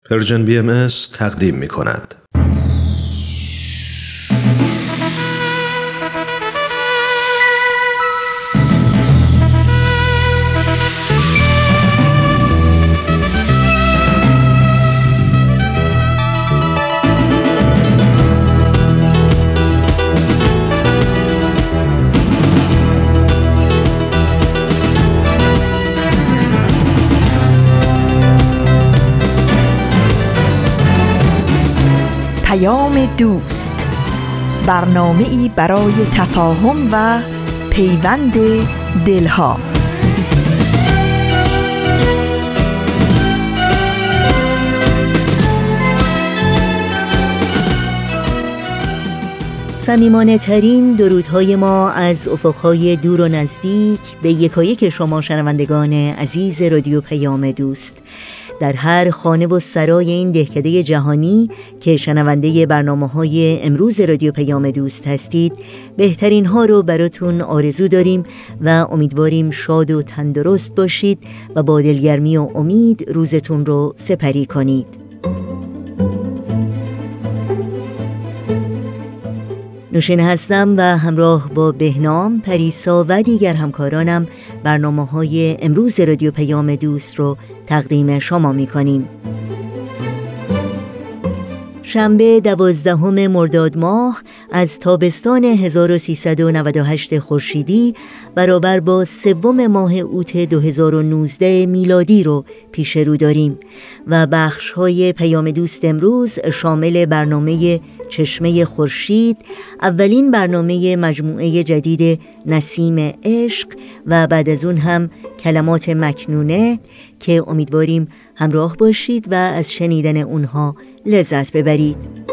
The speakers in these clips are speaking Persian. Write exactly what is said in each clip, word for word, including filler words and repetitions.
پرژن بی ام اس تقدیم می کند. دوست، برنامه‌ای برای تفاهم و پیوند دلها. صمیمانه ترین درودهای ما از افقهای دور و نزدیک به یکایک شما شنوندگان عزیز رادیو پیام دوست در هر خانه و سرای این دهکده جهانی که شنونده برنامه‌های امروز رادیو پیام دوست هستید. بهترین ها رو براتون آرزو داریم و امیدواریم شاد و تندرست باشید و با دلگرمی و امید روزتون رو سپری کنید. نوشین هستم و همراه با بهنام، پریسا و دیگر همکارانم برنامه‌های امروز رادیو پیام دوست رو تقدیم شما می‌کنیم. شنبه دوازدهم مرداد ماه از تابستان هزار و سیصد و نود و هشت خورشیدی برابر با سوم ماه اوت دو هزار و نوزده میلادی رو پیش رو داریم و بخش‌های پیام دوست امروز شامل برنامه چشمه خورشید، اولین برنامه مجموعه جدید نسیم عشق و بعد از اون هم کلمات مکنونه که امیدواریم همراه باشید و از شنیدن اونها لذت ببرید.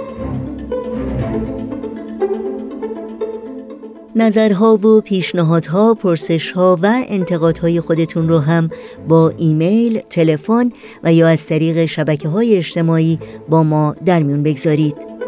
نظرها و پیشنهادها، پرسشها و انتقادهای خودتون رو هم با ایمیل، تلفن و یا از طریق شبکه‌های اجتماعی با ما در میون بگذارید.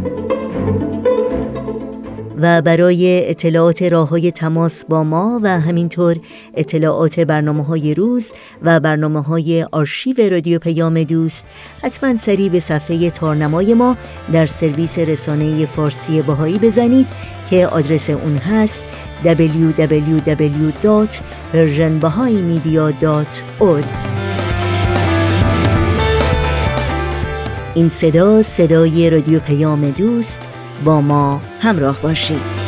و برای اطلاعات راه‌های تماس با ما و همینطور اطلاعات برنامه‌های روز و برنامه‌های آرشیو رادیو پیام دوست حتما سری به صفحه تارنمای ما در سرویس رسانه فارسی بهایی بزنید که آدرس اون هست دبلیو دبلیو دبلیو دات پرژن بهایی مدیا دات اورگ. این صدا صدای رادیو پیام دوست، با ما همراه باشید.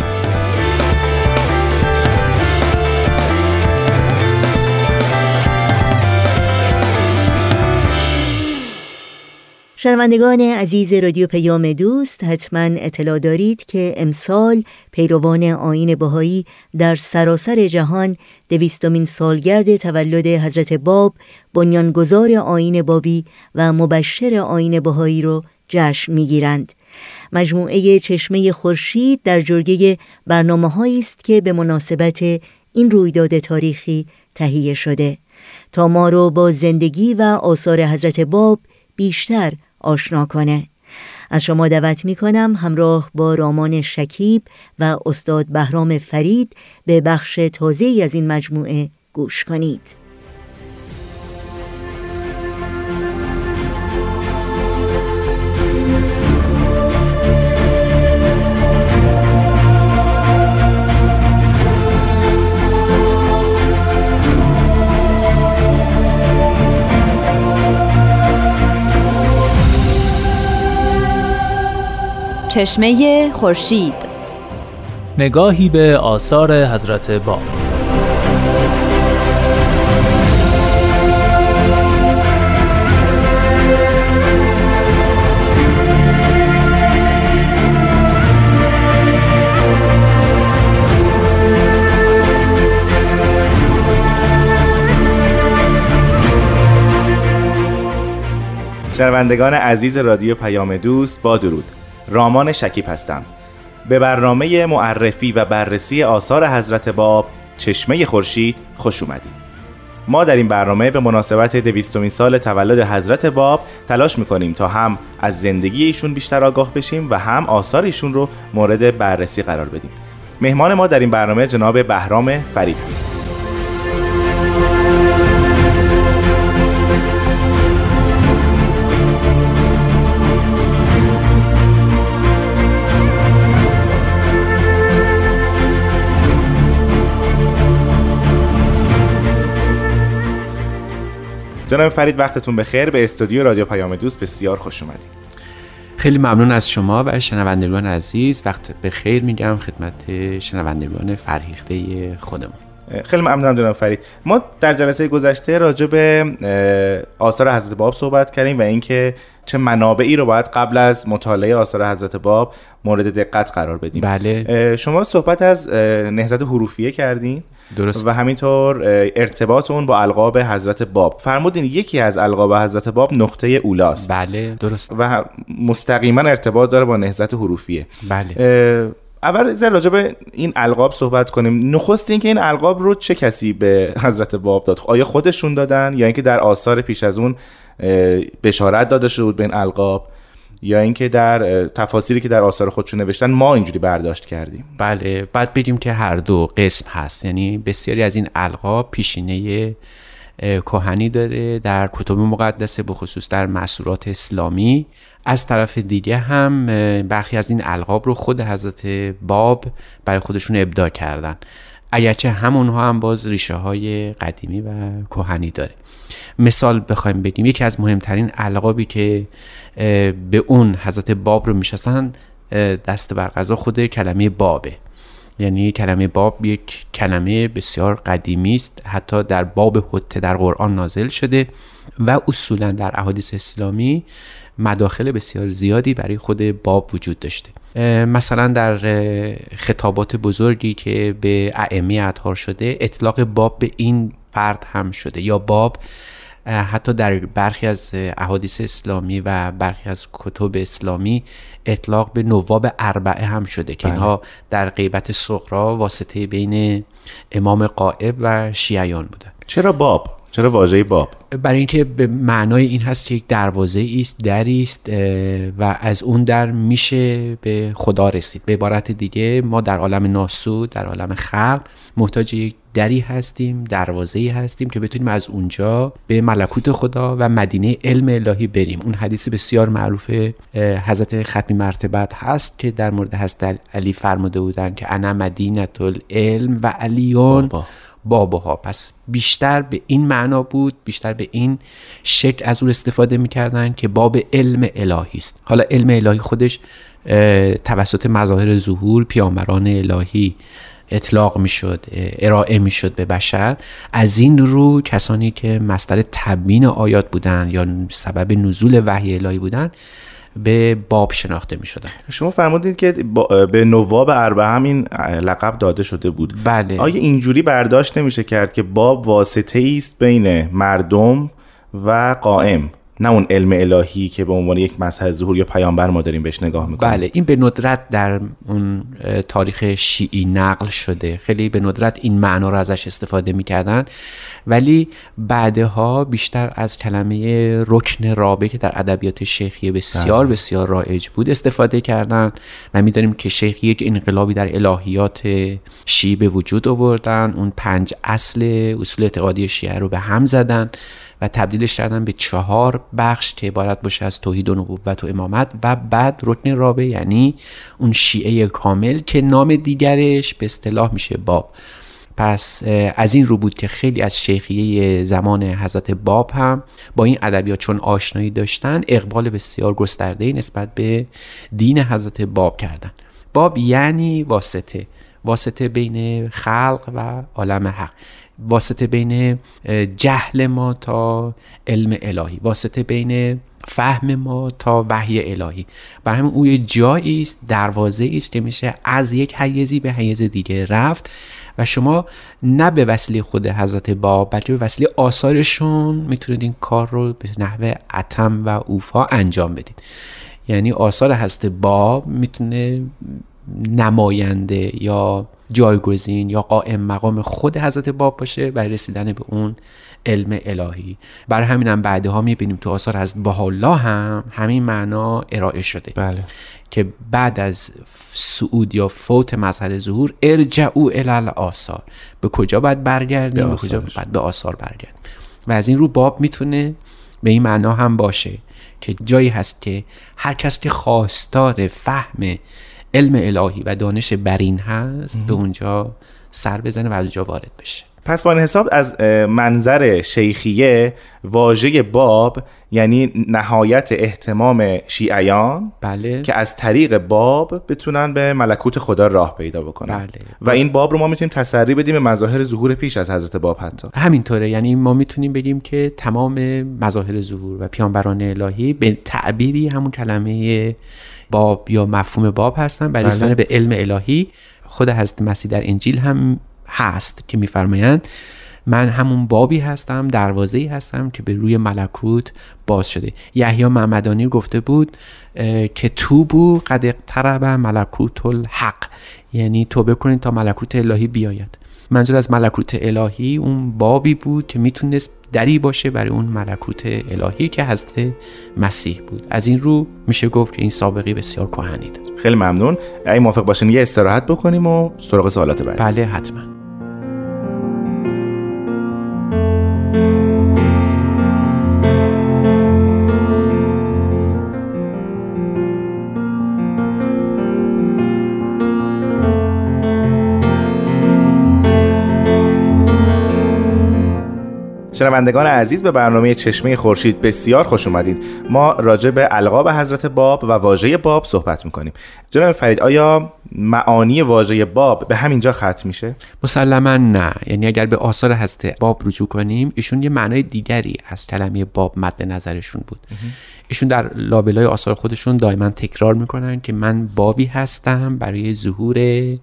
شنوندگان عزیز رادیو پیام دوست، حتما اطلاع دارید که امسال پیروان آیین بهایی در سراسر جهان دویستمین سالگرد تولد حضرت باب، بنیانگذار آیین بابی و مبشر آیین بهایی رو جشن می‌گیرند. مجموعه چشمه خورشید در جرگه برنامه‌هایی است که به مناسبت این رویداد تاریخی تهیه شده تا ما رو با زندگی و آثار حضرت باب بیشتر آشنا کنه. از شما دعوت می‌کنم همراه با رامان شکیب و استاد بهرام فرید به بخش تازه‌ای از این مجموعه گوش کنید. چشمه خورشید، نگاهی به آثار حضرت باب. شنوندگان عزیز رادیو پیام دوست، با درود. رامان شکیب هستم. به برنامه معرفی و بررسی آثار حضرت باب چشمه خورشید خوش اومدید. ما در این برنامه به مناسبت دویستمین سال تولد حضرت باب تلاش میکنیم تا هم از زندگی ایشون بیشتر آگاه بشیم و هم آثار ایشون رو مورد بررسی قرار بدیم. مهمان ما در این برنامه جناب بهرام فرید هست. جناب فرید وقتتون بخیر. به استودیو رادیو پیام دوست بسیار خوش اومدید. خیلی ممنون از شما و شنوندگان عزیز. وقت بخیر میگم خدمت شنوندگان فرهیخته خودمون. خیلی ممنونم جناب فرید. ما در جلسه گذشته راجع به آثار حضرت باب صحبت کردیم و اینکه چه منابعی رو باید قبل از مطالعه آثار حضرت باب مورد دقت قرار بدیم. بله. شما صحبت از نهضت حروفیه کردین. درست. و همینطور ارتباط اون با القاب حضرت باب. فرمودین یکی از القاب حضرت باب نقطه اولاست. بله درست. و مستقیما ارتباط داره با نهضت حروفیه. بله. اول زر راجع به این القاب صحبت کنیم. نخست این که این القاب رو چه کسی به حضرت باب داد؟ آیا خودشون دادن یا اینکه در آثار پیش از اون بشارت داده شده بود به این القاب، یا اینکه در تفاسیری که در آثار خودشون نوشتن ما اینجوری برداشت کردیم؟ بله، بعد بگیم که هر دو قسم هست. یعنی بسیاری از این القاب پیشینه کهنی داره در کتب مقدسه، به خصوص در مسورات اسلامی. از طرف دیگه هم برخی از این القاب رو خود حضرت باب برای خودشون ابداع کردن، اگرچه همونها هم باز ریشه های قدیمی و کهنی داره. مثال بخوایم بگیم، یکی از مهمترین القابی که به اون حضرت باب رو میشناسن دست بر قضا خود کلمه بابه. یعنی کلمه باب یک کلمه بسیار قدیمی است، حتی در باب حته در قرآن نازل شده و اصولا در احادیث اسلامی مداخل بسیار زیادی برای خود باب وجود داشته. مثلا در خطابات بزرگی که به ائمه اطهار شده اطلاق باب به این فرد هم شده، یا باب حتی در برخی از احادیث اسلامی و برخی از کتب اسلامی اطلاق به نواب اربعه هم شده که اینها در غیبت صغرا واسطه بین امام غائب و شیعیان بودن. چرا باب؟ چرا واژه باب؟ برای اینکه به معنای این هست که یک دروازه است، دری است و از اون در میشه به خدا رسید. به عبارت دیگه ما در عالم ناسود، در عالم خلق محتاج یک دری هستیم، دروازه‌ای هستیم که بتونیم از اونجا به ملکوت خدا و مدینه علم الهی بریم. اون حدیث بسیار معروف حضرت ختمی مرتبت هست که در مورد حضرت علی فرموده بودن که انا مدینه العلم و علیون بابها. پس بیشتر به این معنا بود، بیشتر به این شکل از اون استفاده میکردن که باب علم الهی است. حالا علم الهی خودش توسط مظاهر ظهور پیامبران الهی اطلاق میشد، ارائه میشد به بشر. از این رو کسانی که مصدر تبیین آیات بودن یا سبب نزول وحی الهی بودن به باب شناخته می شدن. شما فرمودید که به نواب اربعه هم این لقب داده شده بود. بله. آیا اینجوری برداشت نمیشه کرد که باب واسطه است بین مردم و قائم، نه اون علم الهی که به عنوان یک مظهر ظهور یا پیامبر ما داریم بهش نگاه میکنیم؟ بله، این به ندرت در اون تاریخ شیعی نقل شده. خیلی به ندرت این معنا رو ازش استفاده میکردن، ولی بعدها بیشتر از کلمه رکن رابع که در ادبیات شیخیه بسیار بله. بسیار رایج بود استفاده کردن و میدونیم که شیخی یک انقلابی در الهیات شیعی به وجود آوردن. اون پنج اصل اصول اعتقادی شیعه رو به هم زدن و تبدیلش کردن به چهار بخش که عبارت باشه از توحید و نبوت و امامت، و بعد رکن رابع یعنی اون شیعه کامل که نام دیگرش به اصطلاح میشه باب. پس از این رو بود که خیلی از شیخیه زمان حضرت باب هم با این ادبیات چون آشنایی داشتن اقبال بسیار گسترده‌ای نسبت به دین حضرت باب کردن. باب یعنی واسطه، واسطه بین خلق و عالم حق، واسطه بین جهل ما تا علم الهی، واسطه بین فهم ما تا وحی الهی. برای همین او یه جایی است، دروازه‌ای است که میشه از یک حیزی به حیز دیگه رفت و شما نه به وسیله خود حضرت باب بلکه به وسیله آثارشون میتونید این کار رو به نحو اتم و اوفا انجام بدید. یعنی آثار حضرت باب میتونه نماینده یا جایگزین یا قائم مقام خود حضرت باب باشه برای رسیدن به اون علم الهی. برای همین هم بعدها میبینیم تو آثار حضرت بهاءالله هم همین معنا ارائه شده. بله. که بعد از صعود یا فوت مظهر ظهور ارجعوا الی الاثار، به کجا باید برگردیم؟ به کجا باید؟ به آثار برگردیم. و از این رو باب میتونه به این معنا هم باشه که جایی هست که هر کس که خواستار فهم علم الهی و دانش برین هست به اونجا سر بزنه و از اونجا وارد بشه. پس با این حساب از منظر شیخیه واژه باب یعنی نهایت اهتمام شیعیان، بله، که از طریق باب بتونن به ملکوت خدا راه پیدا بکنن. بله. و این باب رو ما میتونیم تسری بدیم به مظاهر ظهور پیش از حضرت باب. حتی همینطوره، یعنی ما میتونیم بگیم که تمام مظاهر ظهور و پیامبران الهی به تعبیری همون کلمه باب یا مفهوم باب هستن، برای رسیدن به علم الهی. خود حضرت مسیح در انجیل هم هست که میفرمایند من همون بابی هستم، دروازه‌ای هستم که به روی ملکوت باز شده. یحیی معمدانی گفته بود که توبو قد اقترب ملکوت الحق، یعنی توبه کنید تا ملکوت الهی بیاید. منظور از ملکوت الهی اون بابی بود که میتونست دری باشه برای اون ملکوت الهی که حضرت مسیح بود. از این رو میشه گفت که این سابقه بسیار کهنی داره. خیلی ممنون. اگه موافق باشین یه استراحت بکنیم و سراغ سوالات بعدی. بله حتما. شنوندگان عزیز، به برنامه چشمه خورشید بسیار خوش اومدید. ما راجع به القاب حضرت باب و واژه باب صحبت میکنیم. جناب فرید، آیا معانی واژه باب به همینجا ختم میشه؟ مسلما نه. یعنی اگر به آثار حضرت باب رجوع کنیم، ایشون یه معنای دیگری از کلمه باب مد نظرشون بود. ایشون در لابلای آثار خودشون دائما تکرار میکنن که من بابی هستم برای ظهور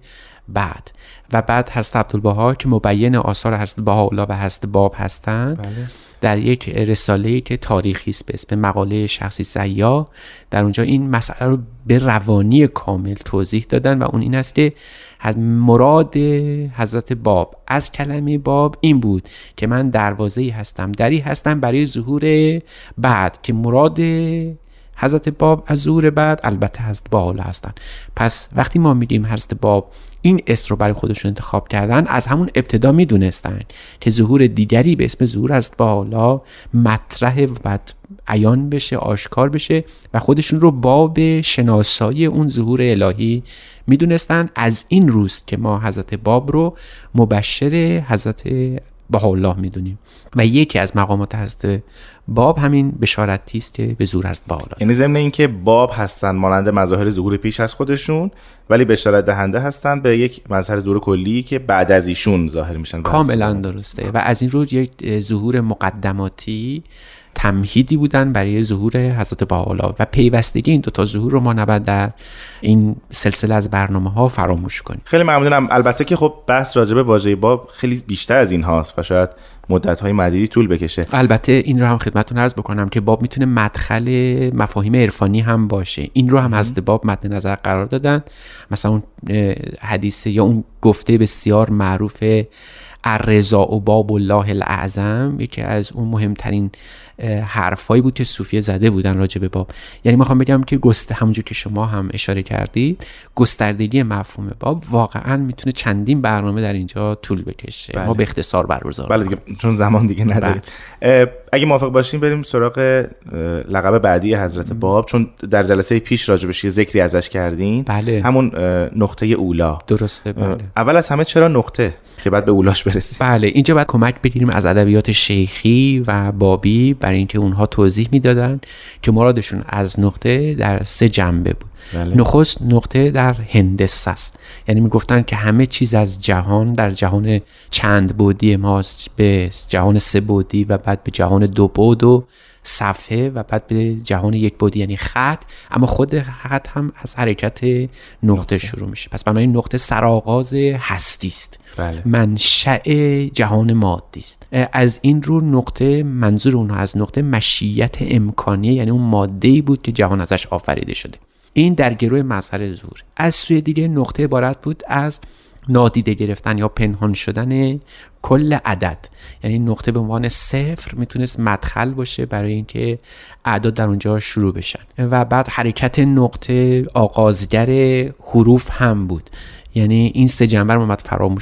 بعد. و بعد حضرت عبدالبها که مبین آثار حضرت بهاءالله و حضرت باب هستند، بله، در یک رساله‌ای که تاریخی است به اسم مقاله شخصی سیاح، در اونجا این مسئله رو به روانی کامل توضیح دادن و اون این است که مراد حضرت باب از کلمه باب این بود که من دروازه‌ای هستم، دری هستم برای ظهور بعد، که مراد حضرت باب از ظهور بعد البته حضرت بهاءالله هستن. پس وقتی ما میگیم حضرت باب این اسم رو برای خودشون انتخاب کردن، از همون ابتدا میدونستن که ظهور دیگری به اسم ظهور حضرت بهاءالله مطرح و بعد عیان بشه، آشکار بشه و خودشون رو باب شناسایی اون ظهور الهی میدونستن. از این روست که ما حضرت باب رو مبشر حضرت بهاءالله میدونیم و یکی از مقامات حضرت باب همین بشارتی است که به ظهور حضرت بهاءالله. یعنی ضمن این که باب هستن مانند مظاهر ظهور پیش از خودشون، ولی بشارت دهنده هستن به یک مظهر ظهور کلی که بعد از ایشون ظاهر میشن. کاملا درسته. و از این رو یک ظهور مقدماتی تمهیدی بودن برای ظهور حضرت بهاءالله و پیوستگی این دوتا ظهور رو ما نباید در این سلسله از برنامه ها فراموش کنیم. خیلی ممنونم. البته که خب بحث راجع به واژه باب خیلی بیشتر از این هاست و شاید مدت‌های مدیدی طول بکشه. البته این رو هم خدمتتون عرض بکنم که باب میتونه مدخل مفاهیم عرفانی هم باشه. این رو هم حضرت باب مد نظر قرار دادن. مثلا اون حدیث یا اون گفته بسیار معروف الرضا و باب الله الاعظم، یکی از اون مهمترین حرفایی بود که صوفیه زده بودن راجع به باب. یعنی میخوام بگم که گسته همونجور که شما هم اشاره کردید، گستردگی مفهوم باب واقعا میتونه چندین برنامه در اینجا طول بکشه. بله. ما به اختصار برگزار بله دیگه، چون زمان دیگه نداریم. اگه موافق باشین بریم سراغ لقب بعدی حضرت باب، چون در جلسه پیش راجع بهش ذکری ازش کردین. بله. همون نقطه اولا. درسته. بله. اول از همه چرا نقطه که بعد به اولاش برسیم؟ بله، اینجا باید کمک بگیریم از ادبیات شیخی و بابی برای اینکه اونها توضیح میدادن که مرادشون از نقطه در سه جنبه بود. بله. نخست نقطه در هندسه است، یعنی میگفتن که همه چیز از جهان در جهان چند بعدی ماست به جهان سه بعدی و بعد به جهان دو بعد و صفحه و بعد به جهان یک بعدی یعنی خط، اما خود خط هم از حرکت نقطه, نقطه. شروع میشه. پس بنابراین نقطه سرآغاز هستی است. بله. منشأ جهان مادی است. از این رو نقطه، منظور اونها از نقطه مشیت امکانیه، یعنی اون ماده‌ای بود که جهان ازش آفریده شده. این در گروه مظهر ظهور. از سوی دیگه نقطه عبارت بود از نادیده گرفتن یا پنهان شدن کل عدد، یعنی نقطه به عنوان صفر میتونست مدخل باشه برای اینکه اعداد در اونجا شروع بشن و بعد حرکت نقطه آغازگر حروف هم بود. یعنی این سه جنبه رو ما فراموش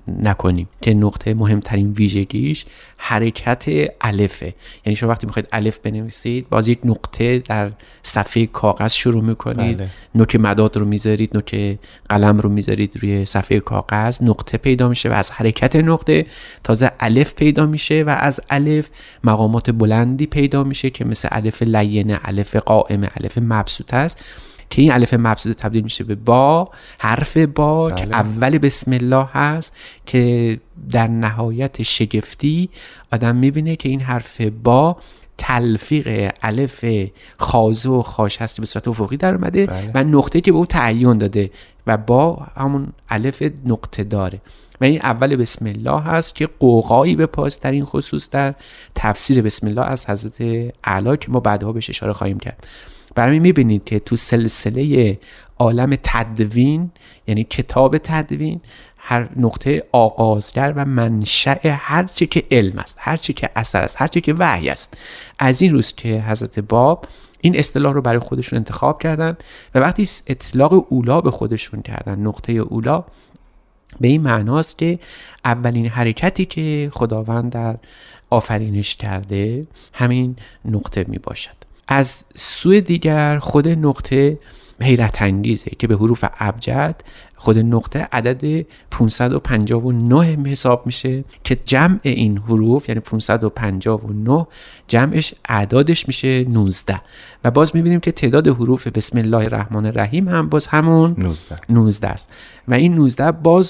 نکنیم که نقطه مهمترین ویژگیش حرکت الفه. یعنی شما وقتی میخواید الف بنویسید باز یک نقطه در صفحه کاغذ شروع میکنید، بله. نوک مداد رو میذارید، نوک قلم رو میذارید روی صفحه کاغذ، نقطه پیدا میشه و از حرکت نقطه تازه الف پیدا میشه و از الف مقامات بلندی پیدا میشه که مثل الف لینه، الف قائمه، الف مبسوطه است که این الف مبسوطه تبدیل میشه به با، حرف با، بله. که اول بسم الله هست که در نهایت شگفتی آدم میبینه که این حرف با تلفیق الف خازه و خاش هست که به صورت افقی در اومده، بله. و نقطه که به او تعین داده و با همون الف نقطه داره و این اول بسم الله هست که قوقایی به پاس در این خصوص در تفسیر بسم الله از حضرت اعلی که ما بعدها بهش اشاره خواهیم کرد. برای میبینید که تو سلسله عالم تدوین، یعنی کتاب تدوین، هر نقطه آغازگر و منشأ هر چی که علم است، هر چی که اثر است، هر چی که وحی است. از این روز که حضرت باب این اصطلاح رو برای خودشون انتخاب کردن و وقتی اطلاق اولا به خودشون کردن، نقطه اولا به این معناست که اولین حرکتی که خداوند در آفرینش کرده همین نقطه می باشد. از سوی دیگر خود نقطه حیرت انگیزه که به حروف ابجد خود نقطه عدد پانصد و پنجاه و نه حساب میشه که جمع این حروف یعنی پانصد و پنجاه و نه جمعش اعدادش میشه نوزده و باز میبینیم که تعداد حروف بسم الله الرحمن الرحیم هم باز همون نوزده, نوزده است و این نوزده باز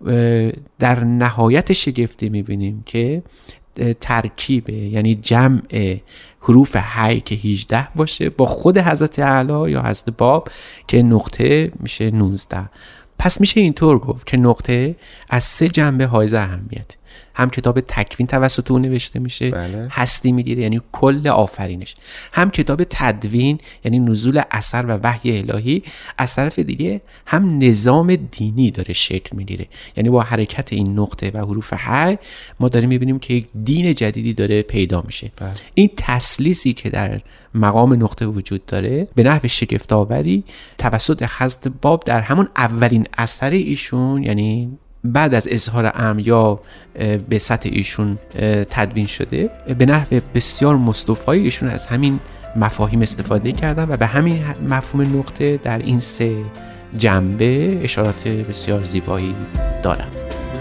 در نهایت شگفتی میبینیم که ترکیب یعنی جمع حروف حی که هجده باشه با خود حضرت اعلی یا حضرت باب که نقطه میشه نوزده. پس میشه اینطور گفت که نقطه از سه جنبه حائز اهمیت، هم کتاب تکوین توسط اون نوشته میشه، بله. هستی میگیره یعنی کل آفرینش، هم کتاب تدوین یعنی نزول اثر و وحی الهی، از طرف دیگه هم نظام دینی داره شکل میگیره، یعنی با حرکت این نقطه و حروف حی ما داریم میبینیم که یک دین جدیدی داره پیدا میشه، بله. این تسلیسی که در مقام نقطه وجود داره به نحو شگفت‌آوری توسط حضرت باب در همون اولین اثر ایشون، یعنی بعد از اظهار امر یا به سطح ایشون تدوین شده، به نحو بسیار مصطفی ایشون از همین مفاهیم استفاده کردن و به همین مفهوم نقطه در این سه جنبه اشارات بسیار زیبایی دارند.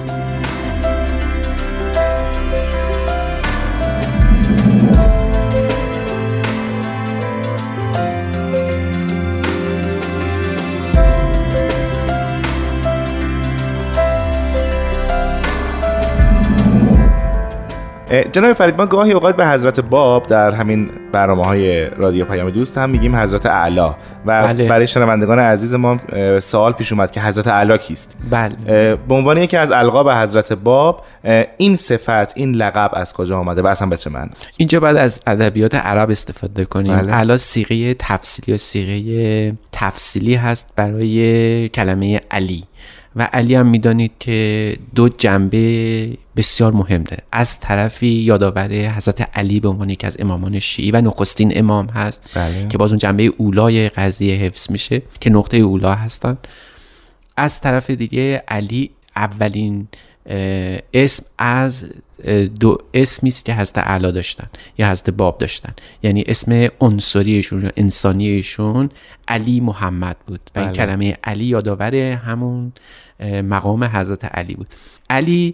جناب فرید، ما گاهی اوقات به حضرت باب در همین برنامه‌های رادیو پیام دوست هم میگیم حضرت اعلی و بله. برای شنوندگان عزیز ما سوال پیش اومد که حضرت اعلی کیست؟ بله. به عنوان یکی از القاب حضرت باب این صفت، این لقب از کجا آمده و اصلا به چه معنی است؟ اینجا بعد از ادبیات عرب استفاده کنیم. بله. اعلی صیغه تفصیلی و صیغه تفصیلی هست برای کلمه علی و علی هم میدانید که دو جنبه بسیار مهم داره. از طرفی یادآور حضرت علی به عنوان یکی از امامان شیعی و نخستین امام هست، بله. که باز اون جنبه اولای قضیه حفظ میشه که نقطه اولا هستن. از طرف دیگه علی اولین اسم از دو اسمی است که حضرت اعلی داشتن یا حضرت باب داشتن، یعنی اسم عنصریشون یا انسانیشون علی محمد بود و این کلمه علی یادآور همون مقام حضرت علی بود. علی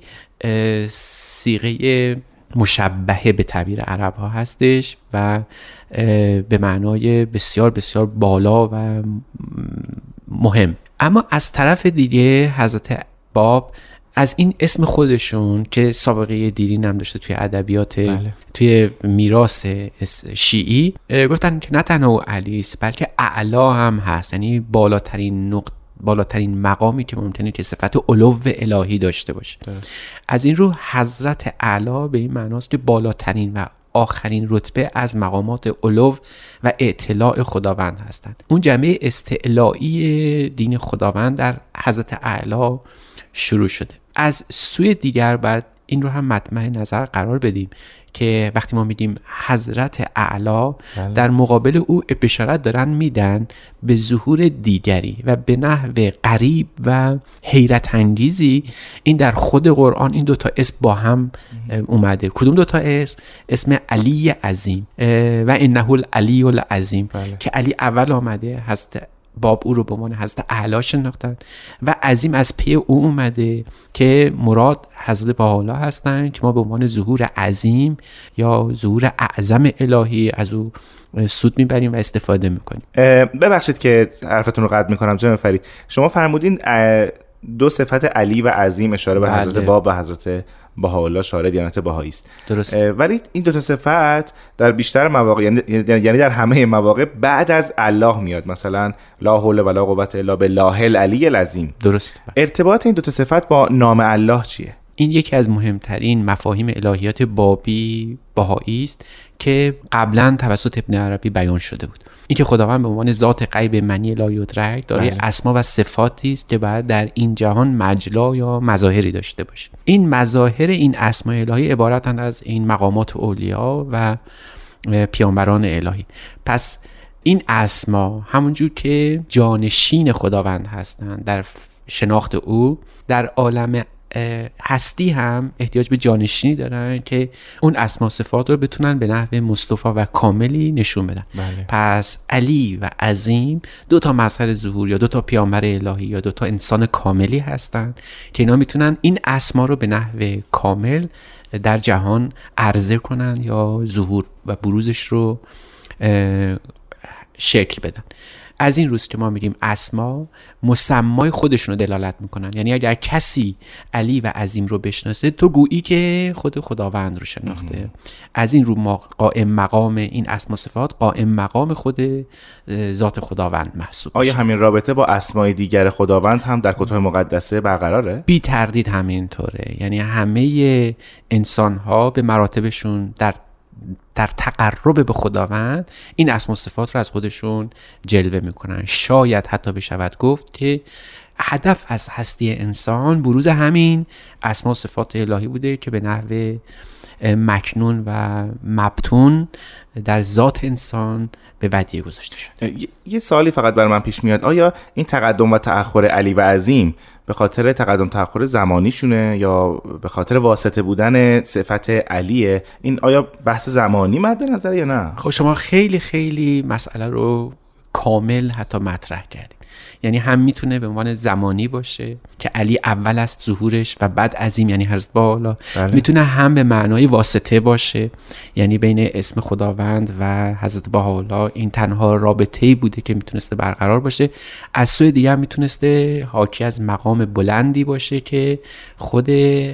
صیغه مشبهه به تعبیر عرب ها هستش و به معنای بسیار بسیار بالا و مهم. اما از طرف دیگه حضرت باب از این اسم خودشون که سابقه دیرین هم داشته توی ادبیات، بله. توی میراث شیعی، گفتن که نه تنها علی است بلکه اعلی هم هست، یعنی بالاترین نقطه، بالاترین مقامی که ممکنه که صفت علو الهی داشته باشه. ده. از این رو حضرت اعلی به این معناست که بالاترین و آخرین رتبه از مقامات علو و اطلاع خداوند هستند. اون جمعه استعلایی دین خداوند در حضرت اعلی شروع شده. از سوی دیگر بعد این رو هم مطمع نظر قرار بدیم که وقتی ما میگیم حضرت اعلی در مقابل او بشارت دارن میدن به ظهور دیگری و به نحو غریب و حیرت انگیزی. این در خود قرآن این دوتا اسم با هم اومده. کدوم دوتا اسم؟ اسم علی عظیم و انه العلی العظیم که علی اول آمده، هست باب او رو به عنوان حضرت اعلی شناختن و عظیم از پی او اومده که مراد حضرت بهاءالله هستن که ما به عنوان ظهور عظیم یا ظهور اعظم الهی از او سود میبریم و استفاده میکنیم. ببخشید که حرفتون رو قطع میکنم جناب فرید، شما فرمودین دو صفت علی و عظیم اشاره به حضرت باب و حضرت بهاءالله شارع دیانت بهایی است. درست. ولی این دو تا صفت در بیشتر مواقع یعنی یعنی در همه مواقع بعد از الله میاد، مثلا لا حول ولا قوة الا بالله العلی العظیم. درست. ارتباط این دو تا صفت با نام الله چیه؟ این یکی از مهمترین مفاهیم الهیات بابی بهایی است که قبلا توسط ابن عربی بیان شده بود. این که خداوند به عنوان ذات غیب منی لا یدرک دارای اسما و صفاتی است که باید در این جهان مجلا یا مظاهری داشته باشه. این مظاهر این اسماء الهی عبارتند از این مقامات اولیا و پیامبران الهی. پس این اسما همونجور که جانشین خداوند هستند در شناخت او، در عالم هستی هم احتیاج به جانشینی دارن که اون اسما صفات رو بتونن به نحو مصطفی و کاملی نشون بدن. بله. پس علی و عظیم دو تا مظهر ظهور یا دو تا پیامبر الهی یا دو تا انسان کاملی هستن که اینا میتونن این اسما رو به نحو کامل در جهان عرضه کنن یا ظهور و بروزش رو شکل بدن. از این روز که ما میگیم اسما مسمای خودشون رو دلالت میکنن، یعنی اگر کسی علی و عظیم رو بشناسه تو گویی که خود خداوند رو شناخته. مهم. از این رو ما قائم مقام این اسما صفات قائم مقام خود ذات خداوند محسوب. آیا همین رابطه با اسمای دیگر خداوند هم در کتب مقدسه برقراره؟ بی تردید همینطوره. یعنی همه انسان ها به مراتبشون در در تقرب به خداوند این اسما و صفات رو از خودشون جلوه میکنن. شاید حتی بشود گفت که هدف از هستی انسان بروز همین اسما و صفات الهی بوده که به نحو مکنون و مبتون در ذات انسان به ودیعه گذاشته شده. یه سوالی فقط بر من پیش میاد، آیا این تقدم و تأخر علی و عظیم به خاطر تقدم تأخر زمانیشونه یا به خاطر واسطه بودن صفت علیه؟ این آیا بحث زمانی مد نظر یا نه؟ خب شما خیلی خیلی مسئله رو کامل حتی مطرح کردید. یعنی هم میتونه به عنوان زمانی باشه که علی اول است ظهورش و بعد عظیم یعنی حضرت بهاءالله. بله. میتونه هم به معنای واسطه باشه، یعنی بین اسم خداوند و حضرت بهاءالله این تنها رابطه‌ای بوده که میتونسته برقرار باشه. از سوی دیگر میتونسته حاکی از مقام بلندی باشه که خود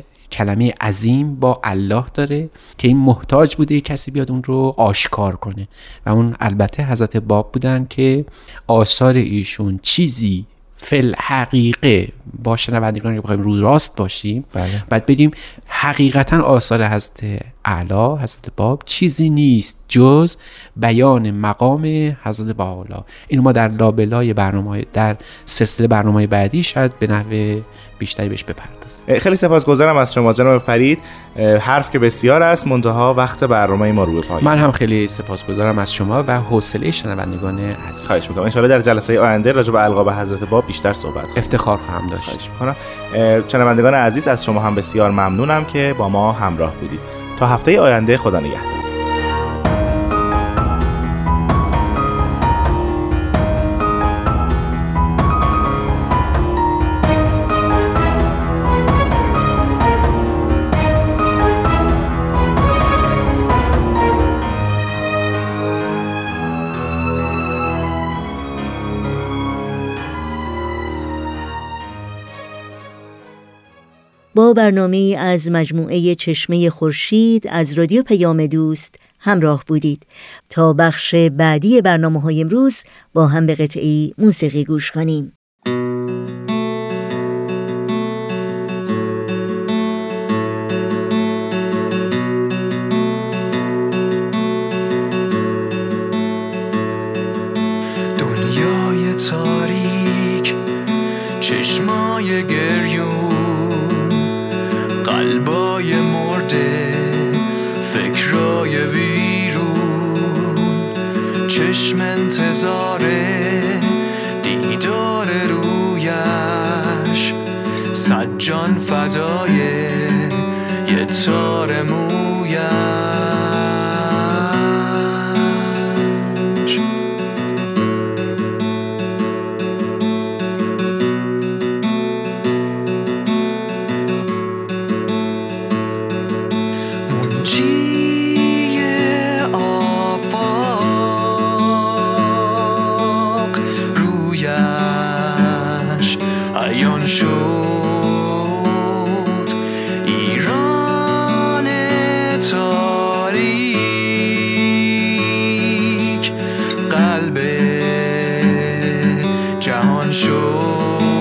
کلمه عظیم با الله داره که این محتاج بوده کسی بیاد اون رو آشکار کنه و اون البته حضرت باب بودن که آثار ایشون چیزی فل حقیقه با شنوندگان که بخوایم رو راست باشیم. بله. بعد بگیم حقیقتا آثار حضرت اعلی حضرت باب چیزی نیست جز بیان مقام حضرت بهاءالله. اینو ما در لابلای برنامه در سلسله برنامه بعدی شاید به نحو بیشتری بهش بپردازیم. خیلی سپاسگزارم از شما جناب فرید. حرف که بسیار است، منتها وقت برنامه ما رو به پایان. من هم خیلی سپاسگزارم از شما و حوصله شنوندگان عزیز. خواهش می‌کنم. ان شاءالله در جلسه آینده راجع به القاب حضرت باب بیشتر صحبت کنیم. افتخار خواهم داشت. خواهش می‌کنم. شنوندگان عزیز از شما هم بسیار ممنونم که با ما همراه بودید. تا هفته آینده، خدا نگهدار. با برنامه از مجموعه چشمه خورشید از رادیو پیام دوست همراه بودید. تا بخش بعدی برنامه‌های امروز با هم به قطعی موسیقی گوش کنیم. دنیای تاریک، چشمای گریون، قلبای مرده، فکر انتظاره دیدار رویش، صد جان فدای یه تار مویش. منجی آفاق رویش عیان شد، ایران تاریک قلب جهان شد.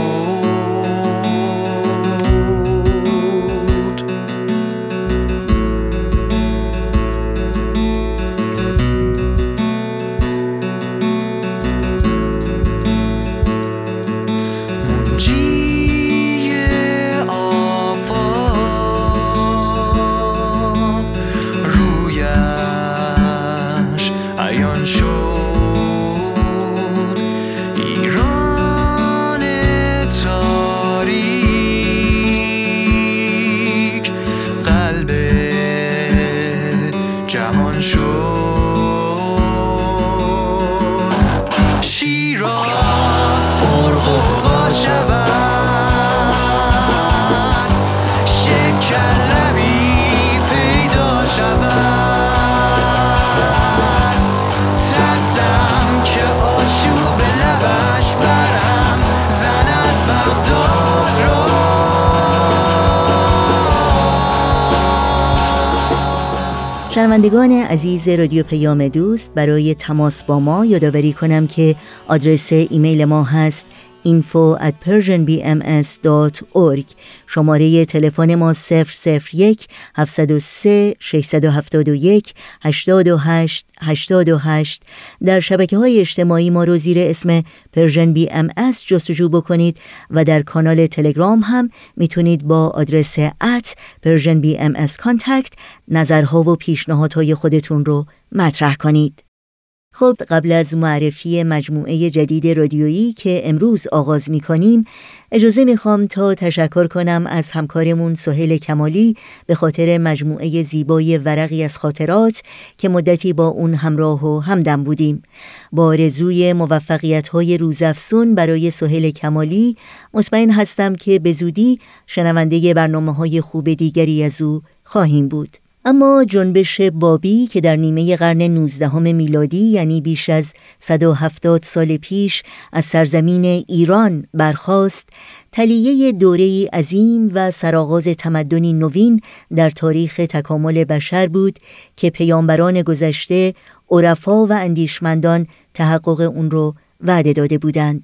شنوندگان عزیز رادیو پیام دوست، برای تماس با ما یادآوری کنم که آدرس ایمیل ما هست info at persian b m s dot org. شماره تلفن ما صفر صفر یک هفت صفر سه شش هفت یک هشت هشت هشت هشت. در شبکه‌های اجتماعی ما رو زیر اسم پرژن بی ام اس جستجو بکنید و در کانال تلگرام هم میتونید با آدرس ات پرژن بی ام اس کانتکت نظرها و پیشنهادهای خودتون رو مطرح کنید. خب، قبل از معرفی مجموعه جدید رادیویی که امروز آغاز می کنیم، اجازه می خوام تا تشکر کنم از همکارمون سهیل کمالی به خاطر مجموعه زیبای ورقی از خاطرات که مدتی با اون همراه و همدم بودیم. با آرزوی موفقیت‌های روزافزون برای سهیل کمالی، مطمئن هستم که به زودی شنونده برنامه‌های خوب دیگری از او خواهیم بود. اما جنبش بابی که در نیمه قرن نوزدهم میلادی، یعنی بیش از صد و هفتاد سال پیش از سرزمین ایران برخاست، تلیه دوره‌ای عظیم و سرآغاز تمدنی نوین در تاریخ تکامل بشر بود که پیامبران گذشته، عرفا و اندیشمندان تحقق اون رو وعده داده بودند.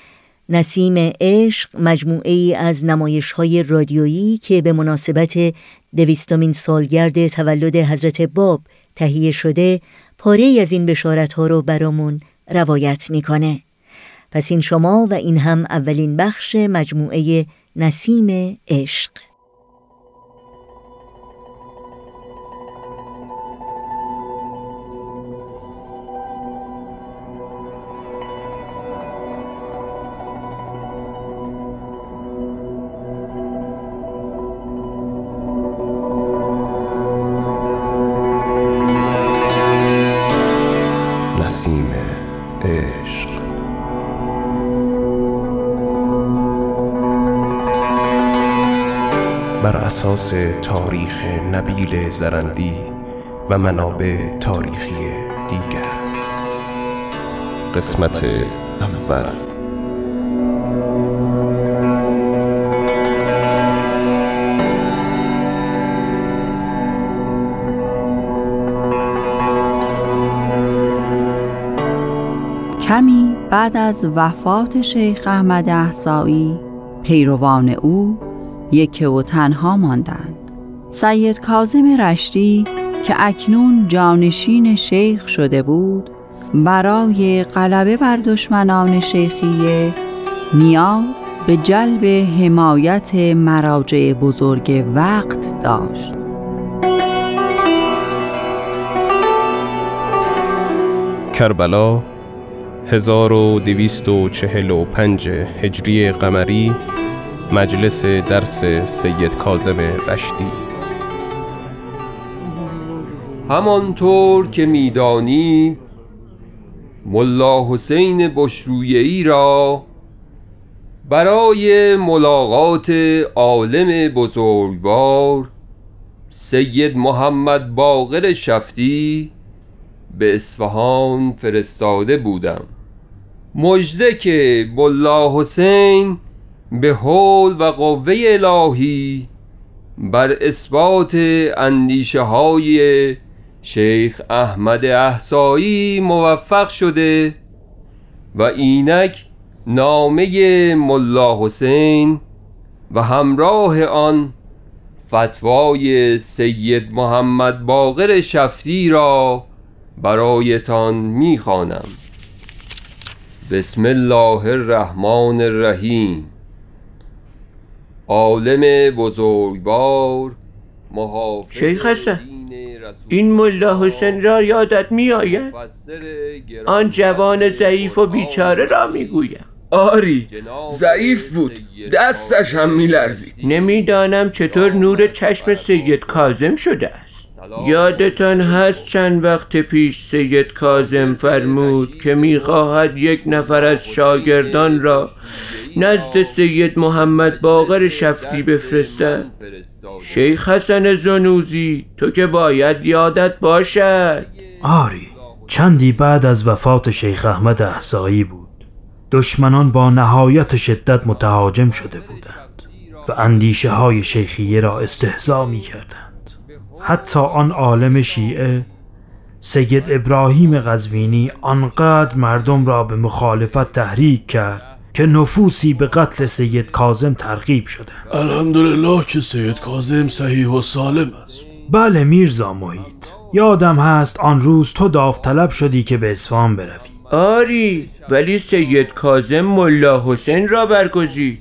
نسیم عشق مجموعه‌ای از نمایش‌های رادیویی که به مناسبت دویستمین سالگرد تولد حضرت باب تهیه شده، پاره‌ای از این بشارت‌ها رو برامون روایت می‌کنه. پس این شما و این هم اولین بخش مجموعه نسیم عشق. نسیم عشق. بر اساس تاریخ نبیل زرندی و منابع تاریخی دیگر. قسمت اول. کمی بعد از وفات شیخ احمد احصایی، پیروان او یکه و تنها ماندند. سید کاظم رشتی که اکنون جانشین شیخ شده بود، برای غلبه بر دشمنان شیخیه نیاز به جلب حمایت مراجع بزرگ وقت داشت. کربلا هزار و دویست و چهل و پنج هجری قمری، مجلس درس سید کاظم رشتی. همانطور که میدانی ملا حسین بشرویه‌ای را برای ملاقات عالم بزرگوار سید محمد باقر شفتی به اصفهان فرستاده بودم. مژده که ملا حسین به حول و قوه الهی بر اثبات اندیشه های شیخ احمد احصایی موفق شده و اینک نامه ملا حسین و همراه آن فتوای سید محمد باقر شفتی را برایتان میخوانم. بسم الله الرحمن الرحیم. عالم بزرگوار محافظ شیخ حسن، این ملا حسین را یادت می آید؟ آن جوان ضعیف و بیچاره را می گویم. آری، ضعیف بود، دستش هم می لرزید. نمیدانم چطور نور چشم سید کاظم شده است. یادتان هست چند وقت پیش سید کاظم فرمود که میخواهد یک نفر از شاگردان را نزد سید محمد باقر شفتی بفرستد؟ شیخ حسن زنوزی، تو که باید یادت باشد. آری، چندی بعد از وفات شیخ احمد احصایی بود. دشمنان با نهایت شدت متهاجم شده بودند و اندیشه های شیخیه را استهزا می کردند. حتی آن عالم شیعه سید ابراهیم قزوینی آنقدر مردم را به مخالفت تحریک کرد که نفوسی به قتل سید کاظم ترغیب شده. الحمدلله که سید کاظم صحیح و سالم است. بله میرزا محیط، یادم هست آن روز تو داوطلب شدی که به اصفهان بروی. آری، ولی سید کاظم ملا حسین را برگزید.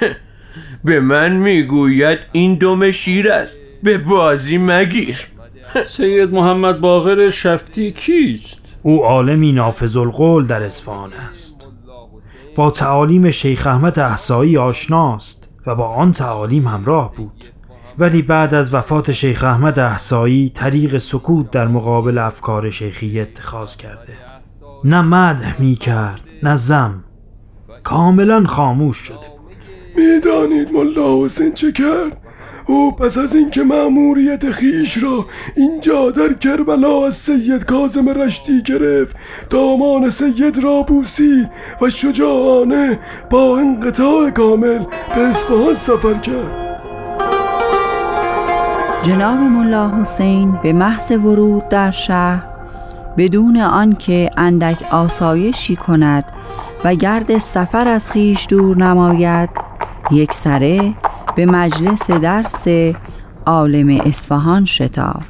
به من میگوید این دم شیر است، به بازی مگیر. سید محمد باقر شفتی کیست؟ او عالمی نافذ القول در اصفهان است. با تعالیم شیخ احمد احصایی آشناست و با آن تعالیم همراه بود، ولی بعد از وفات شیخ احمد احصایی طریق سکوت در مقابل افکار شیخی اتخاذ کرده. نه مدح می کرد نه ذم، کاملا خاموش شده بود. میدانید ملا حسین چه کرد؟ او پس از اینکه مأموریت خیش را اینجا در کربلا از سید کاظم رشتی گرفت، دامان سید را بوسید و شجاعانه با انقطاع کامل به اصفهان سفر کرد. جناب ملا حسین به محض ورود در شهر بدون آنکه اندک آسایشی کند و گرد سفر از خیش دور نماید، یک سره به مجلس درس عالم اصفهان شتافت.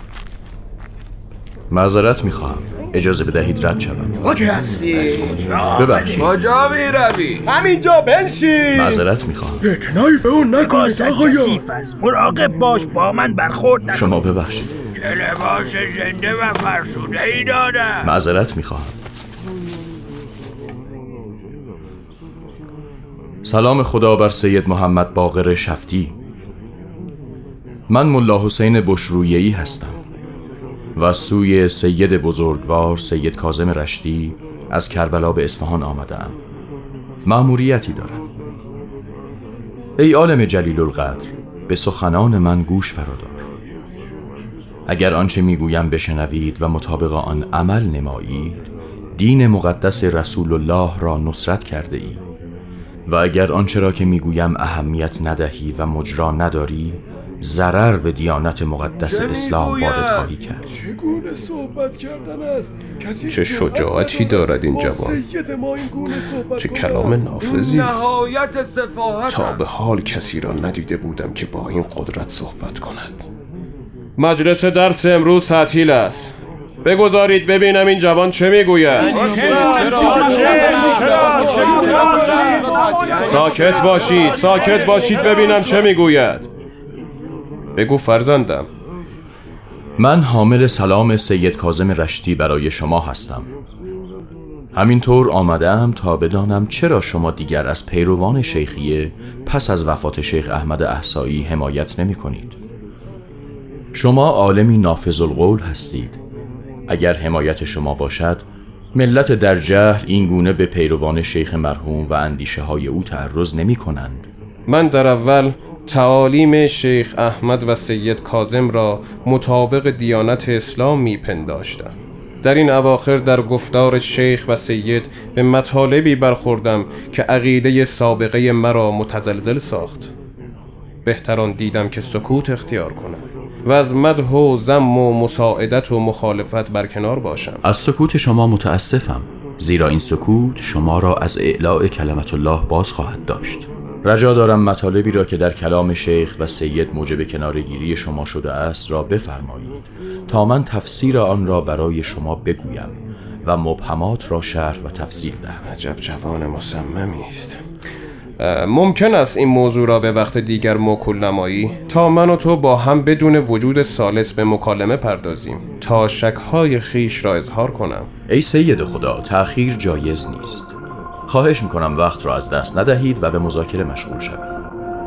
معذرت میخواهم، اجازه بدهید رد شوم. کجا هستی؟ ببخشید. کجا میروی؟ همینجا بنشین. معذرت میخواهم. اعتنایی به اون نکنید آقایان. مراقب باش با من برخورد نکن. شما ببخشید. چه لباس زنده و فرسوده ای دادم. معذرت میخواهم. سلام خدا بر سید محمد باقر شفتی. من ملا حسین بشرویه‌ای هستم و سوی سید بزرگوار سید کاظم رشتی از کربلا به اصفهان آمدم. مأموریتی دارم. ای عالم جلیل القدر، به سخنان من گوش فرادار. اگر آنچه میگویم بشنوید و مطابق آن عمل نمایید، دین مقدس رسول الله را نصرت کرده اید، و اگر آنچه را که میگویم اهمیت ندهی و مجرا نداری، ضرر به دیانت مقدس اسلام وارد خواهی کرد. چگونه صحبت کردن است؟ کسی چه شجاعتی دارد این جوان، چه کلام نافذی. تا به حال کسی را ندیده بودم که با این قدرت صحبت کند. مجلس درس امروز تعطیل است. بگذارید ببینم این جوان چه میگوید. ساکت باشید، ساکت باشید ببینم چه میگوید. بگو فرزندم. من حامل سلام سید کاظم رشتی برای شما هستم. همینطور آمدم تا بدانم چرا شما دیگر از پیروان شیخیه پس از وفات شیخ احمد احصایی حمایت نمی کنید. شما عالمی نافذ القول هستید. اگر حمایت شما باشد، ملت در جهل این گونه به پیروان شیخ مرحوم و اندیشه های او تعرض نمی کنند. من در اول تعالیم شیخ احمد و سید کاظم را مطابق دیانت اسلام می پنداشتم. در این اواخر در گفتار شیخ و سید به مطالبی برخوردم که عقیده سابقه مرا متزلزل ساخت. بهتران دیدم که سکوت اختیار کنم و از مدح و ذم و مساعدت و مخالفت برکنار باشم. از سکوت شما متاسفم، زیرا این سکوت شما را از اعلاء کلمت الله باز خواهد داشت. رجا دارم مطالبی را که در کلام شیخ و سید موجب کنارگیری شما شده است را بفرمایید تا من تفسیر آن را برای شما بگویم و مبهمات را شرح و تفصیل دهم. عجب جوان مصممی است. ممکن است این موضوع را به وقت دیگر موکول نمایی تا من و تو با هم بدون وجود ثالث به مکالمه پردازیم تا شک‌های خیش را اظهار کنم. ای سید خدا، تأخیر جایز نیست. خواهش میکنم وقت را از دست ندهید و به مذاکره مشغول شوید.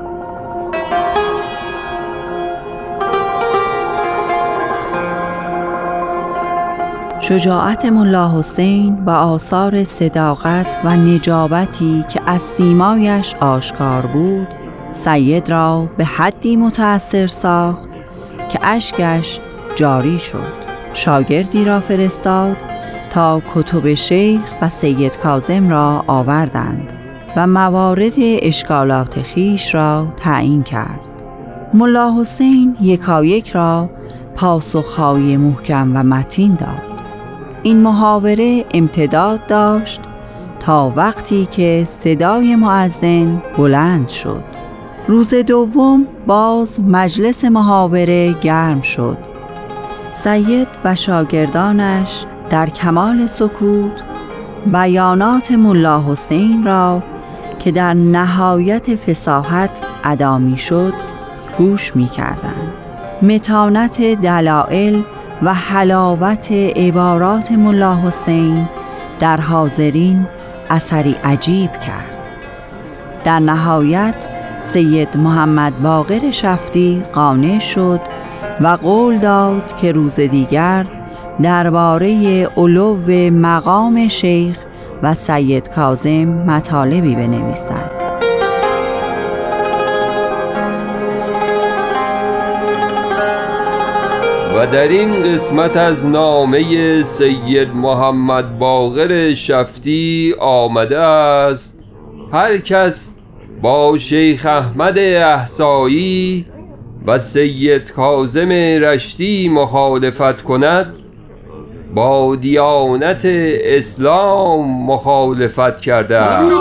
شجاعت ملا حسین و آثار صداقت و نجابتی که از سیمایش آشکار بود سید را به حدی متأثر ساخت که اشکش جاری شد. شاگردی را فرستاد تا کتب شیخ و سید کاظم را آوردند و موارد اشکالات خیش را تعیین کرد. ملا حسین یکایک را پاسخهای محکم و متین داد. این محاوره امتداد داشت تا وقتی که صدای مؤذن بلند شد. روز دوم باز مجلس محاوره گرم شد. سید و شاگردانش در کمال سکوت بیانات ملا حسین را که در نهایت فصاحت ادا می شد گوش می کردند. متانت دلائل و حلاوت عبارات ملا حسین در حاضرین اثری عجیب کرد. در نهایت سید محمد باقر شفتی قانع شد و قول داد که روز دیگر درباره علو مقام شیخ و سید کاظم مطالبی بنویسد. و در این قسمت از نامه سید محمد باقر شفتی آمده است: هر کس با شیخ احمد احصایی و سید کاظم رشتی مخالفت کند با دیانت اسلام مخالفت کرده است.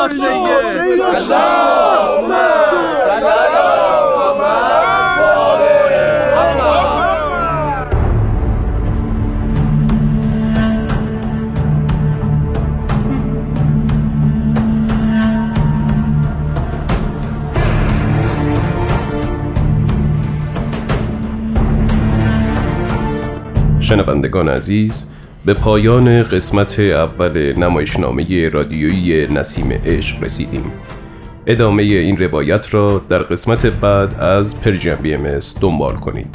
شنوندگان عزیز، به پایان قسمت اول نمایشنامه رادیویی نسیم عشق رسیدیم. ادامه این روایت را در قسمت بعد از پرژن بی ام اس دنبال کنید.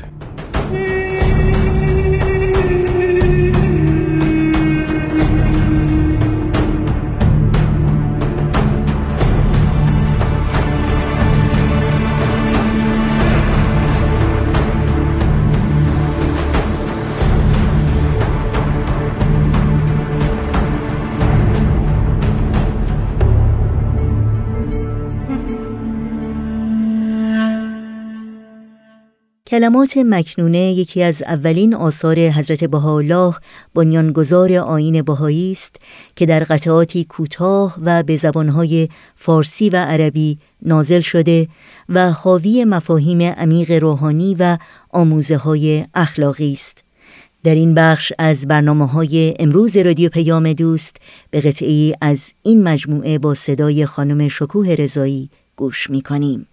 کلمات مکنونه یکی از اولین آثار حضرت بهاءالله بنیانگذار آیین بهایی است که در قطعاتی کوتاه و به زبانهای فارسی و عربی نازل شده و حاوی مفاهیم عمیق روحانی و آموزه‌های اخلاقی است. در این بخش از برنامه‌های امروز رادیو پیام دوست به قطعی از این مجموعه با صدای خانم شکوه رضایی گوش می‌کنیم.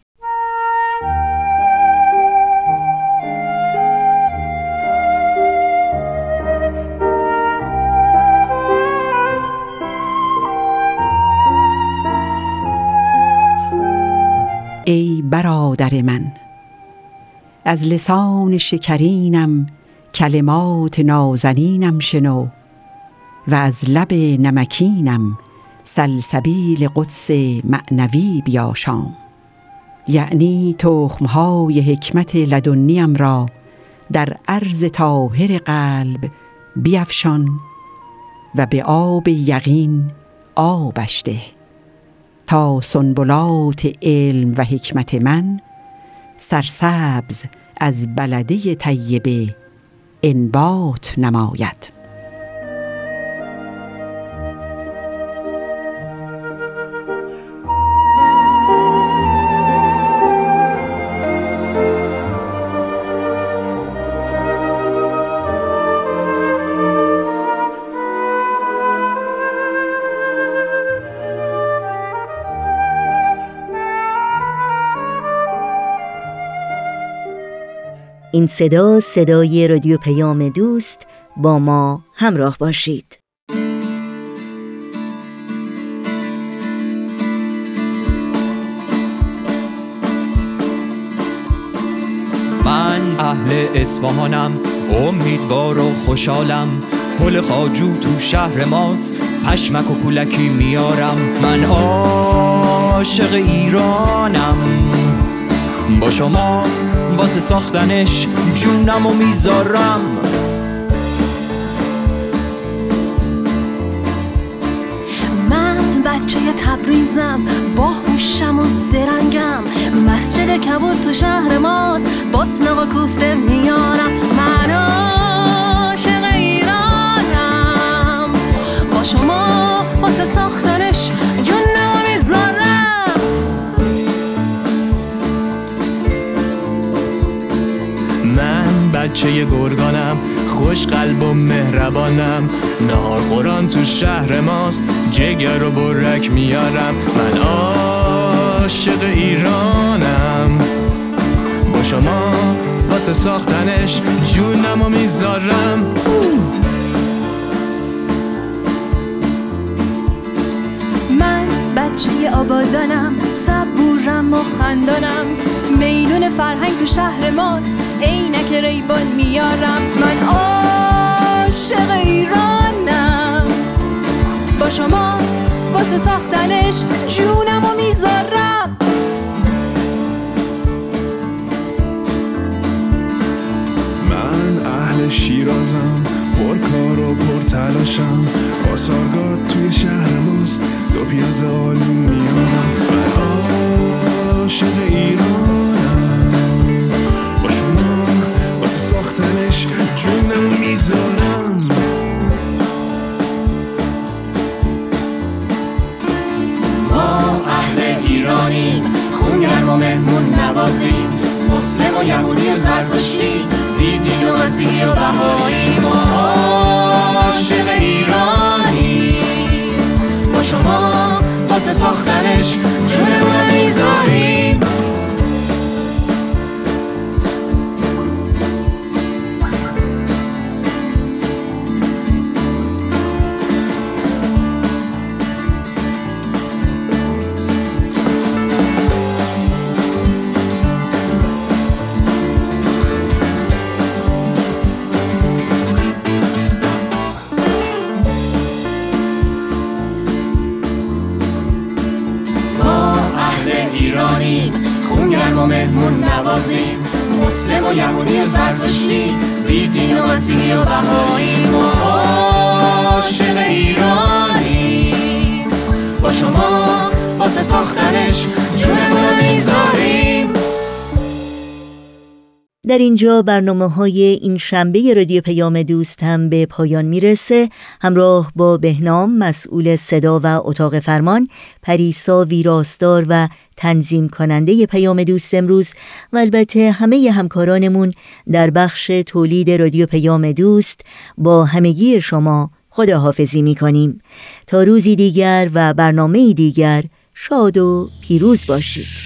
ای برادر من. از لسان شکرینم کلمات نازنینم شنو، و از لب نمکینم سلسبیل قدس معنوی بیاشام. یعنی تخمهای حکمت لدنیم را در عرض طاهر قلب بیفشان و به آب یقین آبش ده، تا سنبلات علم و حکمت من سرسبز از بلده طیبه انبات نماید. این صدا صدای رادیو پیام دوست. با ما همراه باشید. من اهل اصفهانم، امیدوار و خوشحالم. پل خواجو تو شهر ماست، پشمک و پولکی میارم. من عاشق ایرانم، با شما واسه ساختنش جونم و میذارم. من بچه تبریزم، با هوشم و زرنگم. مسجد کبود تو شهر ماست، باسناق و کوفته میارم. من عاشق ایرانم، با شما واسه ساختنش جونم و میذارم. من بچه گرگانم، خوش قلب و مهربانم. نهار خوران تو شهر ماست، جگر و برک میارم. من عاشق ایرانم، با شما واسه ساختنش جونم و میذارم. من بچه آبادانم، صبورم و خندانم. میدون فرهنگ تو شهر ماست، عینک ریبان میارم. من عاشق ایرانم، با شما واسه ساختنش جونم و میذارم. من اهل شیرازم، پرکار و پرتلاشم. آسارگاد توی شهر ماست، دو پیاز آلو میارم. من عاشق ایرانم، با شما واسه ساختنش جونم میذارم. ما اهل ایرانیم، خونگرم و مهمون نوازیم. مسلم و یهودی و زرتشتی، بی دین و مسیحی و بهایی. ما عاشق ایرانیم، با شما واسه ساختنش جونمون میذاریم. خونگرم و مهمون نوازیم. مسلم و یهودی و زرتشتی، بی دین و مسیحی و بهایی. ما عاشق ایرانیم، با شما واسه ساختنش جونمون میذاریم. در اینجا برنامه‌های این شنبه رادیو پیام دوست هم به پایان میرسه. همراه با بهنام مسئول صدا و اتاق فرمان، پریسا ویراستار و تنظیم کننده پیام دوست امروز و البته همه همکارانمون در بخش تولید رادیو پیام دوست، با همگی شما خداحافظی میکنیم تا روزی دیگر و برنامه‌ای دیگر. شاد و پیروز باشید.